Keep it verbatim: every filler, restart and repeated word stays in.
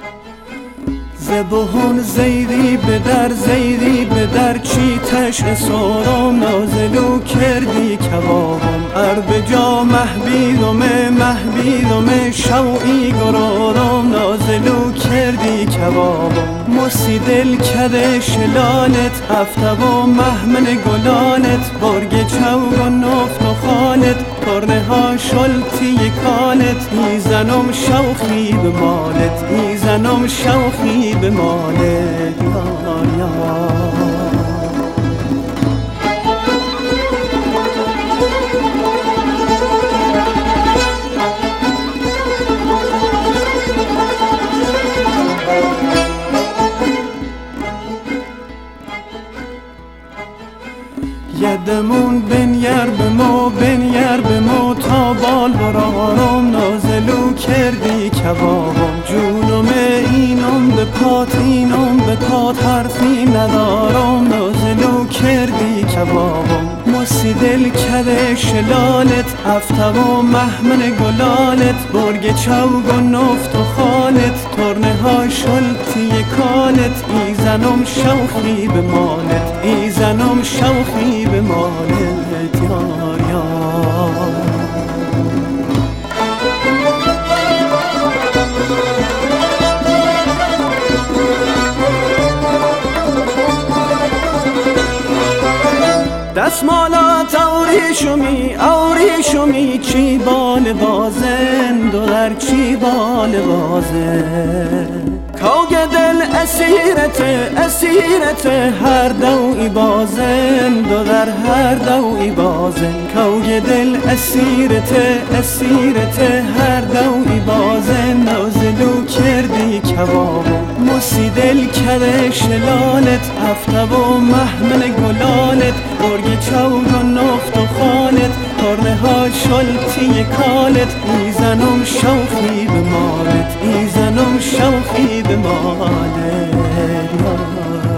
زبهون زیدی به در زیدی به در چی تش سورم نازلو کردی کبابم ار جا محبیدم محبیدم شوی گرارم نازلو کردی کبابم مسی دل کده شلالت هفته و محمن گلالت برگ چوگ و نفت و خالت کرنه ها شلتی کالت ایزنم شوخی به مالت ایزنم شوخی به مالت یار یار یدمون بنیر به ما بنیر به ما تا بال برارم نازلو کردی کبابم جونم اینم به پات اینم به پات حرفی ندارم نازلو کردی کبابم مسی دل کده شلالت هفته و محمن گلالت برگ چوگ و نفت و خالت ترنه ها شلتی کالت ایزنم شوخی به مالت ایزنم شوخی به مالت یار یار دستمالات اوریشمی اوریشمی چی بال بازن دلار چی بال بازن کوگ دل اسیرت اسیرت هر دوی بازن دلار هر دوی بازن کوگ دل اسیرت اسیرت هر دوی بازن نازلو کردی کبابم مسی دل کده شلالت هفته و محمن گلالت برگ چوگ و نفت و خالت کرنه ها شلتی کالت ایزنم شوخی به مالت ایزنم شوخی به مالت